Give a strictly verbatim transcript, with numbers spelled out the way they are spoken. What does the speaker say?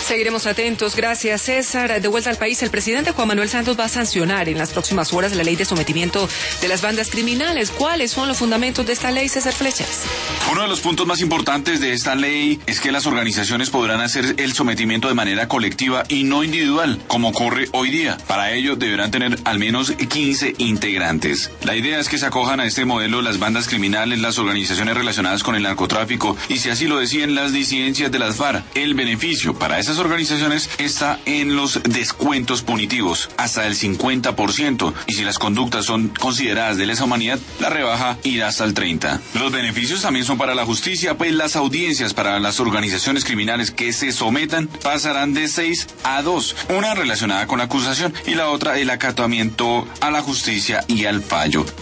Seguiremos atentos. Gracias, César. De vuelta al país, el presidente Juan Manuel Santos va a sancionar en las próximas horas la ley de sometimiento de las bandas criminales. ¿Cuáles son los fundamentos de esta ley, César Flechas? Uno de los puntos más importantes de esta ley es que las organizaciones podrán hacer el sometimiento de manera colectiva y no individual, como ocurre hoy día. Para ello deberán tener al menos quince integrantes. La idea es que se acojan a este modelo las bandas criminales, las organizaciones relacionadas con el narcotráfico y, si así lo deciden, las disidencias de las FARC. El beneficio para esas organizaciones está en los descuentos punitivos, hasta el cincuenta por ciento, y si las conductas son consideradas de lesa humanidad, la rebaja irá hasta el treinta por ciento. Los beneficios también son para la justicia, pues las audiencias para las organizaciones criminales que se sometan pasarán de seis a dos, una relacionada con la acusación y la otra el acatamiento a la justicia y al fallo.